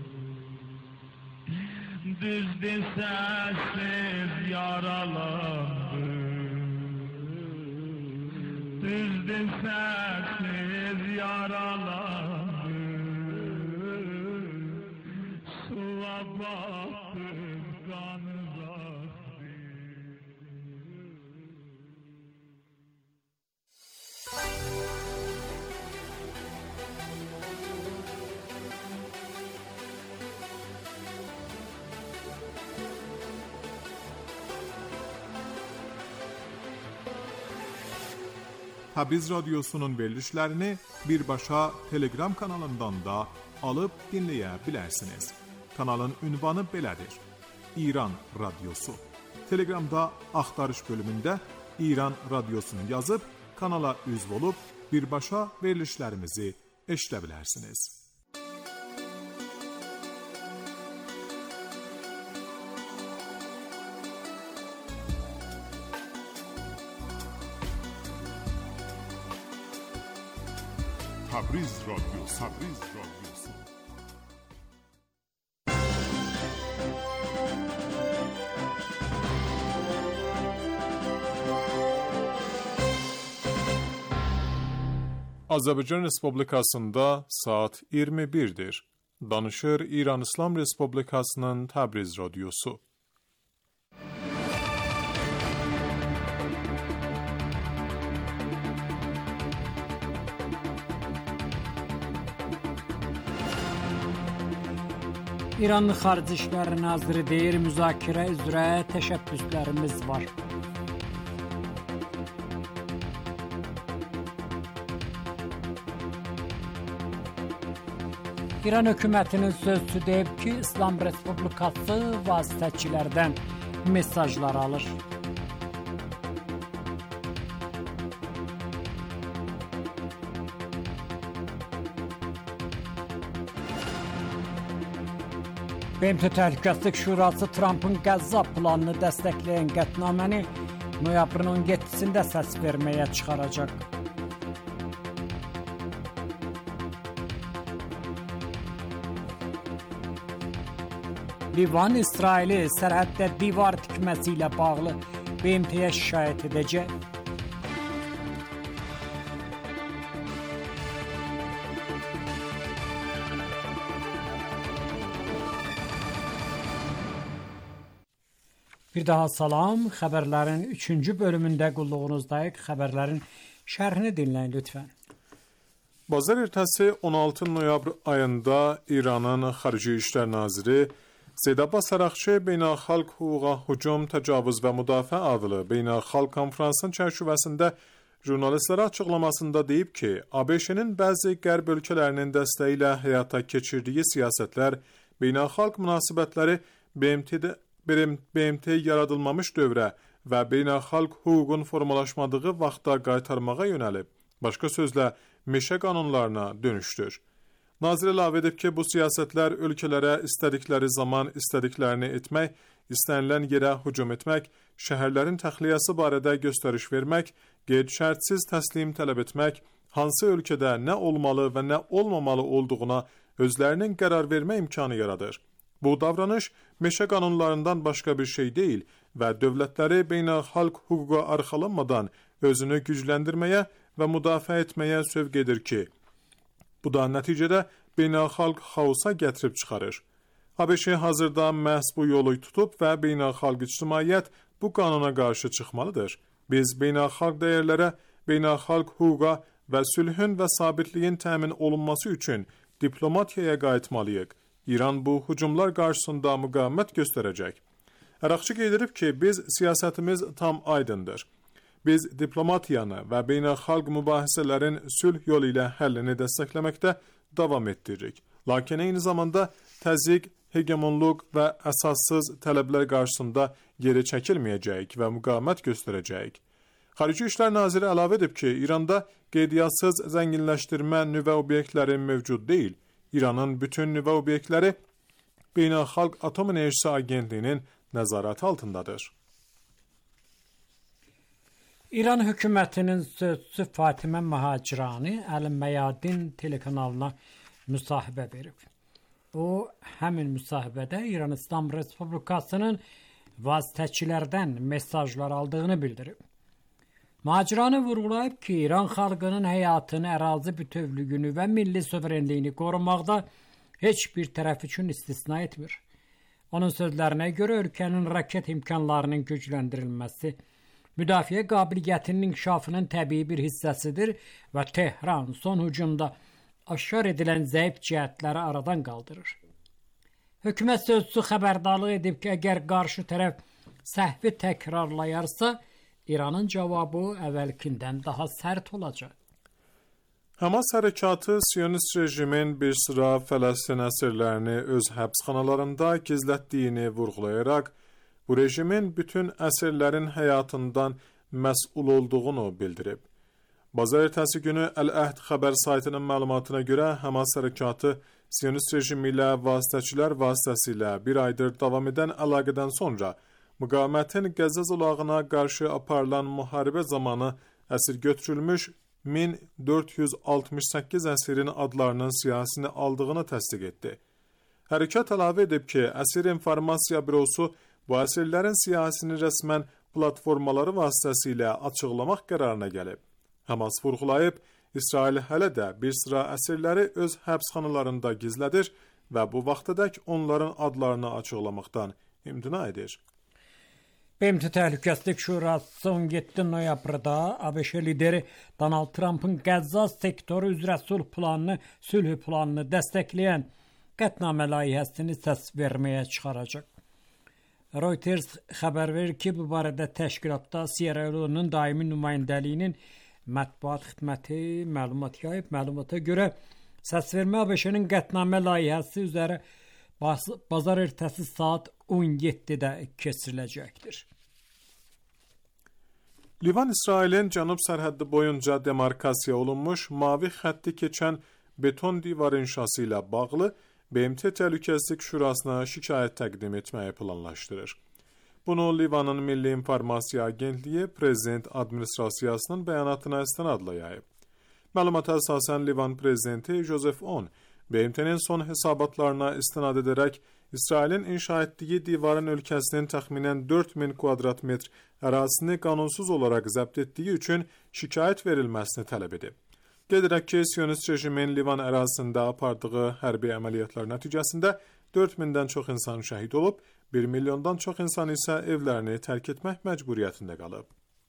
Düzdür səssiz yaralandı, düzdür səssiz yaralandı. Suya baxdım qanı axdı. Təbriz Radyosu'nun verilişlərini birbaşa Telegram kanalından da alıb dinləyə bilərsiniz. Kanalın ünvanı belədir: İran Radyosu. Telegramda axtarış bölümündə İran Radyosunu yazıb kanala üzv olub birbaşa verilişlərimizi eşidə bilərsiniz. Təbriz Radyosu. Azərbaycan Respublikasında saat 21'dir. Danışır İran İslam Respublikasının Təbriz Radyosu. İranlı Xarici İşlər Naziri deyir, müzakirə üzrə təşəbbüslərimiz var. İran hökumətinin sözçüsü deyib ki, İslam Respublikası vasitəçilərdən mesajlar alır. BMT Təhlükəsizlik Şurası Trump'ın Qəzza planını dəstəkləyən qətnaməni noyabrın 17-sində səs verməyə çıxaracaq. Livan İsraili sərhəddə divar tikməsi ilə bağlı BMT-yə şikayət edəcək. Bir daha salam, xəbərlərin 3-cü bölümündə qulluğunuzdayıq. Xəbərlərin şərhini dinləyin lütfən. Bazar ertəsi 16 noyabr ayında İranın Xarici İşlər Naziri Seyyid Abbas Araqçı Beynəlxalq Hüquqa Hücum, Təcavüz və Müdafiə adlı beynəlxalq konferansın çərçivəsində jurnalistlərə açıqlamasında deyib ki, ABŞ-nin bəzi qərb ölkələrinin dəstəyi ilə həyata keçirdiyi siyasətlər beynəlxalq münasibətləri BMT yaradılmamış dövrə və beynəlxalq hüququn formalaşmadığı vaxta qaytarmağa yönəlib, başqa sözlə, meşə qanunlarına dönüşdür. Nazir əlavə edib ki, bu siyasətlər ölkələrə istədikləri zaman istədiklərini etmək, istənilən yerə hücum etmək, şəhərlərin təxliyəsi barədə göstəriş vermək, qeyd-şərtsiz təslim tələb etmək, hansı ölkədə nə olmalı və nə olmamalı olduğuna özlərinin qərar vermə imkanı yaradır. Bu davranış meşə qanunlarından başqa bir şey deyil və dövlətləri beynəlxalq hüquqa arxalanmadan özünü gücləndirməyə və müdafiə etməyə sövq edir ki, bu da nəticədə beynəlxalq xaosa gətirib çıxarır. ABŞ hazırda məhz bu yolu tutub və beynəlxalq ictimaiyyət bu qanuna qarşı çıxmalıdır. Biz beynəlxalq dəyərlərə, beynəlxalq hüquqa və sülhün və sabitliyin təmin olunması üçün diplomatiyaya qayıtmalıyıq. İran bu hücumlar qarşısında müqavimət göstərəcək. Araqçı qeyd edib ki, biz siyasətimiz tam aydındır. Biz diplomatiyanı və beynəlxalq mübahisələrin sülh yolu ilə həllini dəstəkləməkdə davam etdiririk. Lakin eyni zamanda təzyiq, hegemonluq və əsassız tələblər qarşısında geri çəkilməyəcəyik və müqavimət göstərəcəyik. Xarici İşlər Naziri əlavə edib ki, İranda qeydiyatsız zənginləşdirmə nüvə obyektləri mövcud deyil. İranın bütün nüvə obyektləri Beynəlxalq Atom Enerjisi Agentliyinin nəzarəti altındadır. İran hökumətinin sözçüsü Fatimə Mahacirani Əl-Məyadin telekanalına müsahibə verib. O, həmin müsahibədə İran İslam Respublikasının vasitəçilərdən mesajlar aldığını bildirib. Mahacirani vurğulayıb ki, İran xalqının həyatını, ərazi bütövlüyünü və milli suverenliyini qorumaqda heç bir tərəf üçün istisna etmir. Onun sözlərinə görə ölkənin raket imkanlarının gücləndirilməsi, müdafiə qabiliyyətinin inkişafının təbii bir hissəsidir və Tehran son hücumda aşkar edilən zəif cəhətləri aradan qaldırır. Hökumət sözçüsü xəbərdarlıq edib ki, əgər qarşı tərəf səhvi təkrarlayarsa, İranın cavabı əvvəlkindən daha sərt olacaq. Həmas hərəkatı Siyonist rejimin bir sıra Fələstin əsirlərini öz həbsxanalarında gizlətdiyini vurğulayaraq, bu rejimin bütün əsirlərin həyatından məsul olduğunu bildirib. Bazar ertəsi günü Əl-Əhd xəbər saytının məlumatına görə Həmas hərəkatı Siyonist rejimi ilə vasitəçilər vasitəsilə bir aydır davam edən əlaqədən sonra müqavimətin Qəzza zolağına qarşı aparılan müharibə zamanı əsir götürülmüş 1468 əsirin adlarının siyasini aldığını təsdiq etdi. Hərəkat əlavə edib ki, əsir informasiya bürosu bu əsirlərin siyasini rəsmən platformaları vasitəsilə açıqlamaq qərarına gəlib. Həmas vurğulayıb, İsrail hələ də bir sıra əsirləri öz həbsxanalarında gizlədir və bu vaxtadək onların adlarını açıqlamaqdan imtina edir. BMT Təhlükəsizlik Şurası 17 noyabrda ABŞ lideri Donald Trump'ın Qəzza sektoru üzrə sülh planını dəstəkləyən qətnamə layihəsini səs verməyə çıxaracaq. Reuters xəbər verir ki, bu barədə təşkilatda Sierra Leone'un daimi nümayəndəliyinin mətbuat xidməti məlumat yayıb. Məlumata görə səsvermə ABŞ-nin qətnamə layihəsi üzrə bazar ertəsi saat 17-də keçiriləcəkdir. Livan İsrailin cənub sərhəddi boyunca demarkasiya olunmuş mavi xətti keçən beton divar inşası ilə bağlı BMT Təhlükəsizlik Şurasına şikayət təqdim etməyi planlaşdırır. Bunu Livanın Milli İnformasiya Agentliyi Prezident Administrasiyasının bəyanatına istinadla yayıb. Məlumata əsasən Livan Prezidenti Joseph On, BMT-nin son hesabatlarına istinad edərək İsrailin inşa etdiyi divarın ölkəsinin təxminən 4000 kvadrat metr ərazisini qanunsuz olaraq zəbt etdiyi üçün şikayət verilməsini tələb edib. Qeyd edək ki, Siyonist rejimin Livan ərazisində apardığı hərbi əməliyyatlar nəticəsində 4000-dən çox insan şəhid olub, 1 milyondan çox insan isə evlərini tərk etmək məcburiyyətində qalıb.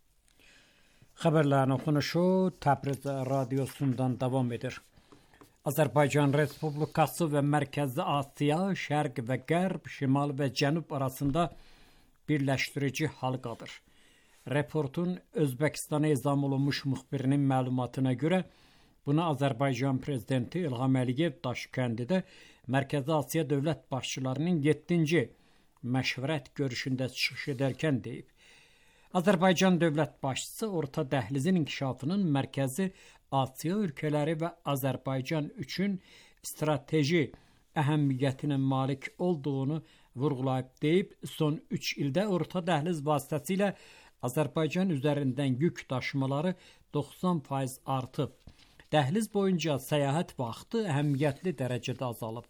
Xəbərlərin oxunuşu Təbriz radiosundan davam edir. Azərbaycan Respublikası və Mərkəzi Asiya, Şərq və Qərb, Şimal və Cənub arasında birləşdirici halqadır. Reportun Özbəkistana ezam olunmuş müxbirinin məlumatına görə, bunu Azərbaycan Prezidenti İlham Əliyev Daşkəndidə Mərkəzi Asiya dövlət başçılarının 7-ci məşvərət görüşündə çıxış edərkən deyib. Azərbaycan dövlət başçısı Orta Dəhlizin inkişafının Mərkəzi Asiya ölkələri və Azərbaycan üçün strateji əhəmiyyətinə malik olduğunu vurğulayıb deyib, son 3 ildə Orta Dəhliz vasitəsilə Azərbaycan üzərindən yük daşımaları 90% artıb. Dəhliz boyunca səyahət vaxtı əhəmiyyətli dərəcədə azalıb.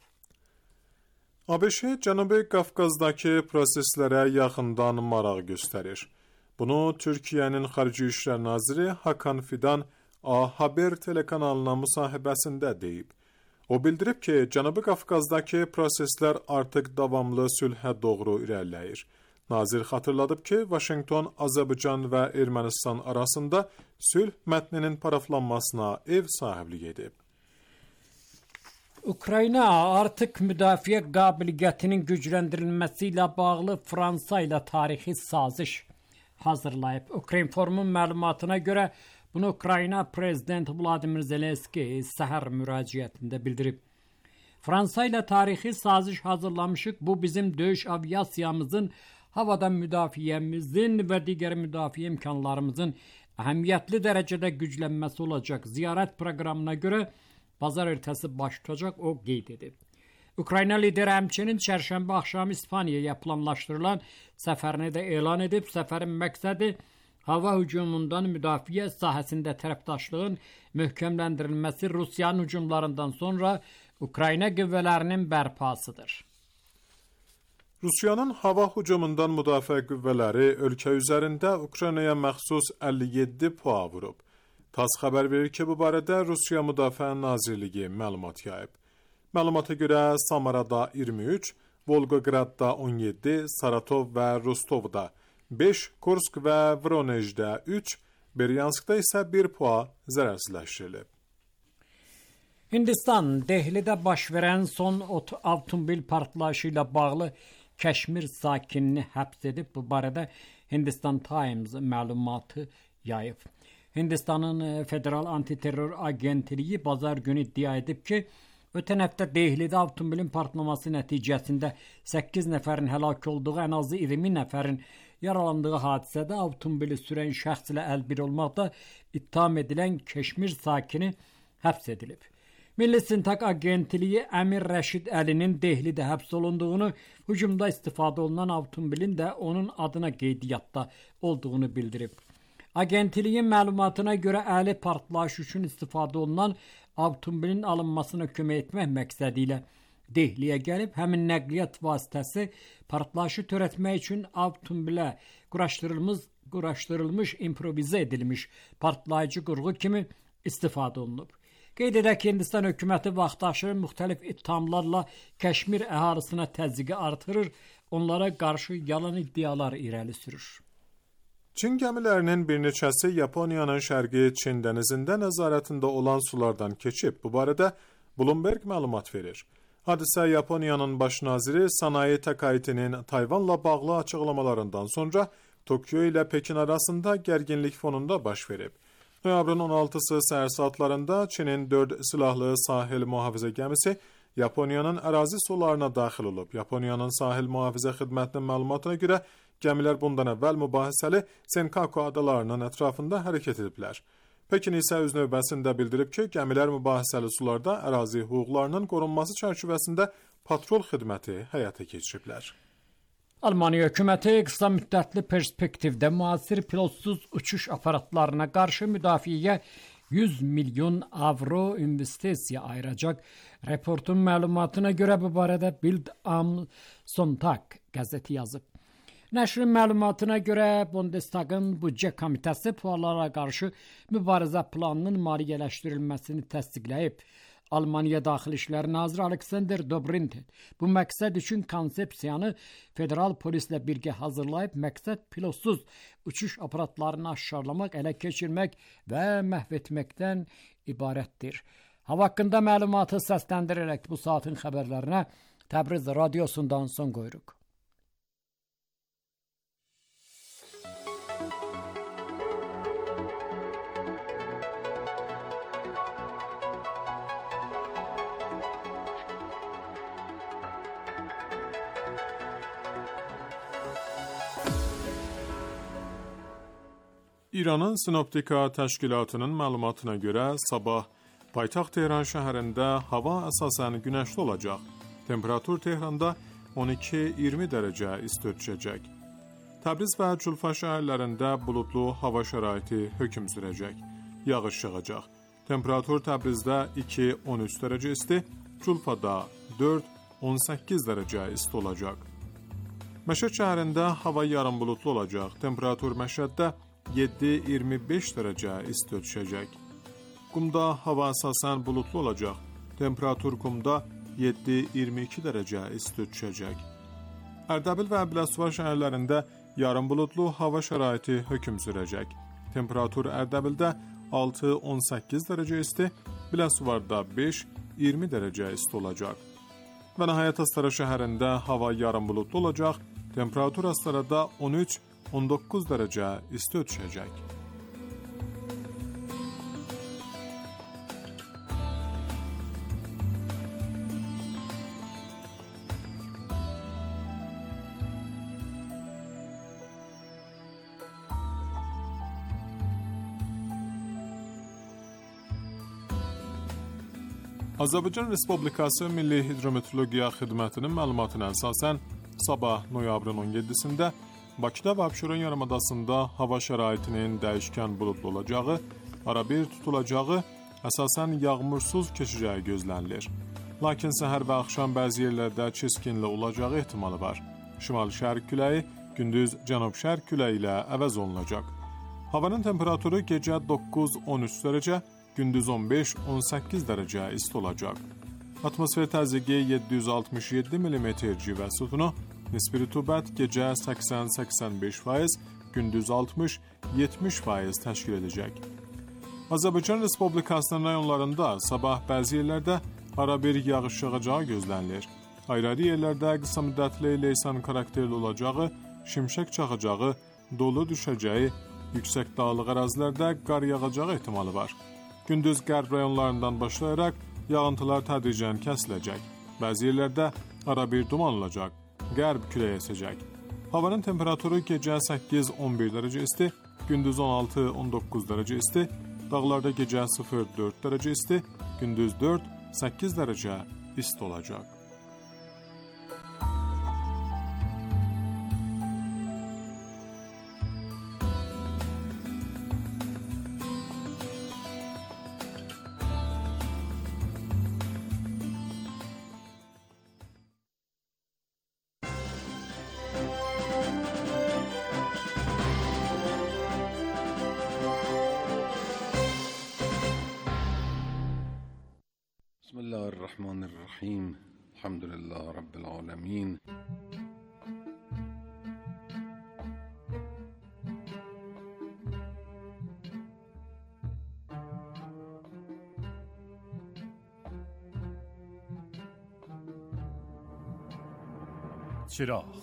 ABŞ Cənubi Qafqazdakı proseslərə yaxından maraq göstərir. Bunu Türkiyənin Xarici İşlər Naziri Hakan Fidan A Haber telekanalına müsahibəsində deyib. O bildirib ki, Cənubi Qafqazdakı proseslər artıq davamlı sülhə doğru irəliləyir. Nazir xatırladıb ki, Vaşinqton, Azərbaycan və Ermənistan arasında sülh mətninin paraflanmasına ev sahiblik edib. Ukrayna artıq müdafiə qabiliyyətinin gücləndirilməsi ilə bağlı Fransa ilə tarixi saziş hazırlayıb. Ukrinformun məlumatına görə bunu Ukrayna Prezidenti Vladimir Zelenski səhər müraciətində bildirib. Fransa ilə tarixi saziş hazırlamışıq. Bu bizim döyüş aviasiyamızın, havadan müdafiəmizin və digər müdafiə imkanlarımızın əhəmiyyətli dərəcədə güclənməsi olacaq. Ziyarət proqramına görə bazar ertəsi baş tutacaq, o qeyd edib. Ukrayna lideri həmçinin çərşənbə axşamı İspaniyaya planlaşdırılan səfərini də elan edib. Səfərin məqsədi hava hücumundan müdafiə sahəsində tərəfdaşlığın möhkəmləndirilməsi, Rusiyanın hücumlarından sonra Ukrayna qüvvələrinin bərpasıdır. Rusiyanın hava hücumundan müdafiə qüvvələri ölkə üzərində Ukraynaya məxsus 57 PUA vurub. TASS xəbər verir ki, bu barədə Rusiya Müdafiə Nazirliyi məlumat yayıb. Məlumata görə Samarada 23, Volqogradda 17, Saratov və Rostovda 5, Kursk və Voronejdə 3, Beryanskda isə 1 PUA zərərsizləşdirilib. Hindistan Dehlidə baş verən son avtomobil partlayışı ilə bağlı Kəşmir sakinini həbs edib. Bu barədə Hindistan Times məlumatı yayıb. Hindistanın Federal Antiterror Agentliyi bazar günü iddia edib ki, ötən həftə Dehlidə avtomobilin partlaması nəticəsində 8 nəfərin həlak olduğu, ən azı 20 nəfərin yaralandığı hadisədə avtomobili sürən şəxslə əlbir olmaqda ittiham edilən Kəşmir sakini həbs edilib. Milli İstintaq Agentliyi Əmir Rəşid Əlinin Dehlidə həbs olunduğunu, hücumda istifadə olunan avtomobilin də onun adına qeydiyyatda olduğunu bildirib. Agentliyin məlumatına görə Əli partlayış üçün istifadə olunan avtomobilin alınmasına kömək etmək məqsədi ilə Dehliyə gəlib, həmin nəqliyyat vasitəsi partlayışı törətmək üçün avtomobilə quraşdırılmış, improvizə edilmiş partlayıcı qurğu kimi istifadə olunub. Qeyd edək ki, Hindistan hökuməti vaxtaşırı müxtəlif ittihamlarla Kəşmir əhalisinə təzyiqi artırır, onlara qarşı yalan iddialar irəli sürür. Çin gəmilərinin bir neçəsi Yaponiyanın şərqi Çin dənizində nəzarətində olan sulardan keçib. Bu barədə Bloomberg məlumat verir. Hadisə Yaponiyanın baş naziri Sanae Takaichi'nin Tayvanla bağlı açıqlamalarından sonra Tokyo ilə Pekin arasında gərginlik fonunda baş verib. Noyabrın 16-sı səhər saatlarında Çinin 4 silahlı sahil mühafizə gəmisi Yaponiyanın ərazi sularına daxil olub. Yaponiyanın sahil mühafizə xidmətinin məlumatına görə gəmilər bundan əvvəl mübahisəli Senkaku adalarının ətrafında hərəkət ediblər. Pekin isə öz növbəsində bildirib ki, gəmilər mübahisəli sularda ərazi hüquqlarının qorunması çərçivəsində patrol xidməti həyata keçiriblər. Almaniya hökuməti qısa müddətli perspektivdə müasir pilotsuz uçuş aparatlarına qarşı müdafiəyə 100 milyon avro investisiya ayıracaq. Reportun məlumatına görə bu barədə Bild am Sonntag qəzeti yazıb. Nəşrin məlumatına görə Bundestagın büdcə komitəsi PUA-lara qarşı mübarizə planının maliyyələşdirilməsini təsdiqləyib. Almaniya Daxili İşlər Naziri Alexander Dobrindt bu məqsəd üçün konsepsiyanı federal polislə birgə hazırlayıb. Məqsəd pilotsuz uçuş aparatlarını aşkarlamaq, ələ keçirmək və məhv etməkdən ibarətdir. Hava haqqında məlumatı səsləndirərək bu saatin xəbərlərinə Təbriz radiosundan son qoyuruq. İranın Sinoptika təşkilatının məlumatına görə sabah paytaxt Tehran şəhərində hava əsasən günəşli olacaq. Temperatur Tehranda 12-20 dərəcə isti düşəcək. Təbriz və Culfa şəhərlərində buludlu hava şəraiti hökm sürəcək. Yağış yağacaq. Temperatur Təbrizdə 2-13 dərəcə isti, Culfada 4-18 dərəcə isti olacaq. Məşəd şəhərində hava yarım buludlu olacaq. Temperatur Məşəddə 7-25 dərəcə isti düşəcək. Qumda hava əsasən buludlu olacaq. Temperatur Qumda 7-22 dərəcə isti düşəcək. Ərdəbil və Biləsuvar şəhərlərində yarım buludlu hava şəraiti hökm sürəcək. Temperatur Ərdəbildə 6-18 dərəcə isti, Biləsuvarda 5-20 dərəcə isti olacaq. Və nəhayət Astara şəhərində hava yarım buludlu olacaq. Temperatur Astarada 13-19 dərəcə isti düşəcək. Azərbaycan Respublikası Milli Hidrometeorologiya Xidmətinin məlumatına əsasən sabah noyabrın 17-sində Bakıda və Abşeron yarımadasında hava şəraitinin dəyişkən buludlu olacağı, arabir tutulacağı, əsasən yağmursuz keçəcəyi gözlənilir. Lakin səhər və axşam bəzi yerlərdə çiskinli olacağı ehtimalı var. Şimal-şərq küləyi gündüz cənub-şərq küləyi ilə əvəz olunacaq. Havanın temperaturu gecə 9-13 dərəcə, gündüz 15-18 dərəcə isti olacaq. Atmosfer təzyiqi 767 mm civə sütunu, nisbi rütubət gecə 80-85%, gündüz 60-70% təşkil edəcək. Azərbaycan Respublikasının rayonlarında sabah bəzi yerlərdə arabir yağış yağacağı gözlənilir. Ayrı-ayrı yerlərdə qısa müddətli leysan karakterli olacağı, şimşək çaxacağı, dolu düşəcəyi, yüksək dağlıq ərazilərdə qar yağacağı ehtimalı var. Gündüz qərb rayonlarından başlayaraq yağıntılar tədricən kəsiləcək. Bəzi yerlərdə arabir duman olacaq. Qərb küləyi əsəcək. Havanın temperaturu gecə 8-11 dərəcə isti, gündüz 16-19 dərəcə isti, dağlarda gecə 0-4 dərəcə isti, gündüz 4-8 dərəcə isti olacaq. الرحمن الرحیم الحمد لله رب العالمین. چراغ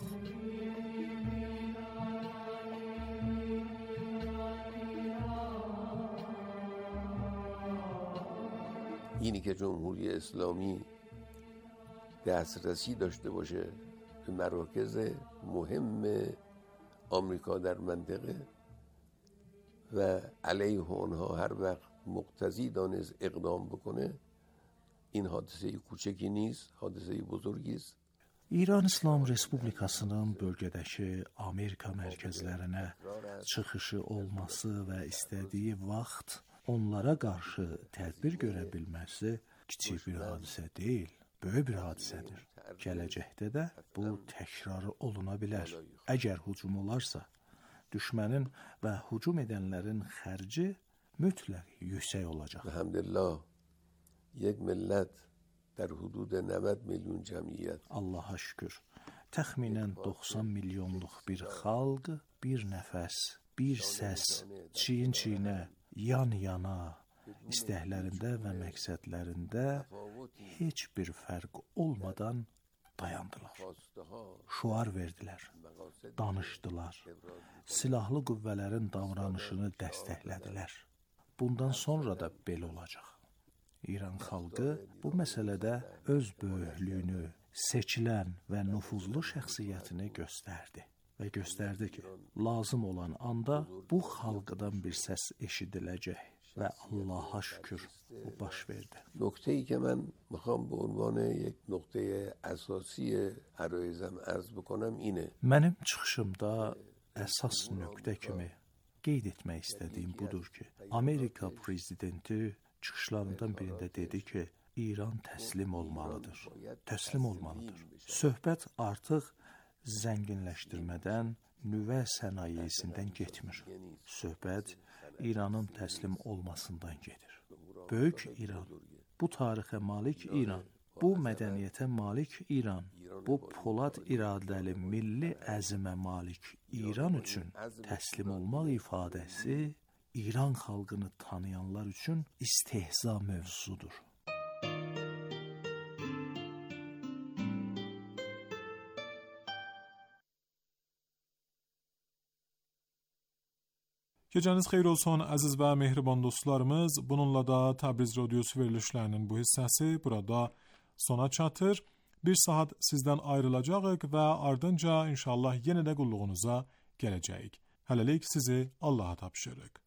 اینی که جمهوری اسلامی دسترسی داشته باشه به مراکز مهم آمریکا در منطقه و علیه آنها هر وقت مقتضی دانست اقدام بکنه، این حادثه کوچکی نیست، حادثه بزرگی است. İran İslam Respublikasının bölgədəki Amerika mərkəzlərinə çıxışı olması və istədiyi vaxt onlara qarşı tədbir görə bilməsi kiçik bir hadisə deyil, böyük bir hadisədir. Gələcəkdə də bu təkrarı oluna bilər. Əgər hücum olarsa, düşmənin və hücum edənlərin xərci mütləq yüksək olacaq. Elhamdülillah, یک millət در حدود 90 milyon cəmiyyət. Allaha şükür. Təxminən 90 milyonluq bir xalq, bir nəfəs, bir səs, çiyin-çiyinə, yan-yana, istəklərində və məqsədlərində heç bir fərq olmadan dayandılar. Şuar verdilər, danışdılar, silahlı qüvvələrin davranışını dəstəklədilər. Bundan sonra da belə olacaq. İran xalqı bu məsələdə öz böyüklüyünü, seçilən və nüfuzlu şəxsiyyətini göstərdi və göstərdi ki, lazım olan anda bu xalqdan bir səs eşidiləcək və Allaha şükür bu baş verdi. نکته‌ای که من میخوام به عنوان یک نقطه اساسی عرایزم عرض بکنم اینه. Mənim çıxışımda əsas nöqtə kimi qeyd etmək istədiyim budur ki, Amerika prezidenti çıxışlarından birində dedi ki, İran təslim olmalıdır. Təslim olmalıdır. Söhbət artıq zənginləşdirmədən nüvə sənayesindən getmir. Söhbət İranın təslim olmasından gedir. Böyük İran, bu tarixə malik İran, bu mədəniyyətə malik İran, bu polad iradəli milli əzmə malik İran üçün təslim olmaq ifadəsi İran xalqını tanıyanlar üçün istehza mövzusudur. Gecəniz xeyir olsun əziz və mehriban dostlarımız. Bununla da Təbriz Radiosu verilişlərinin bu hissəsi burada sona çatır. Bir saat sizdən ayrılacağıq və ardınca inşallah yenə də qulluğunuza gələcəyik. Hələlik sizi Allaha tapşırırıq.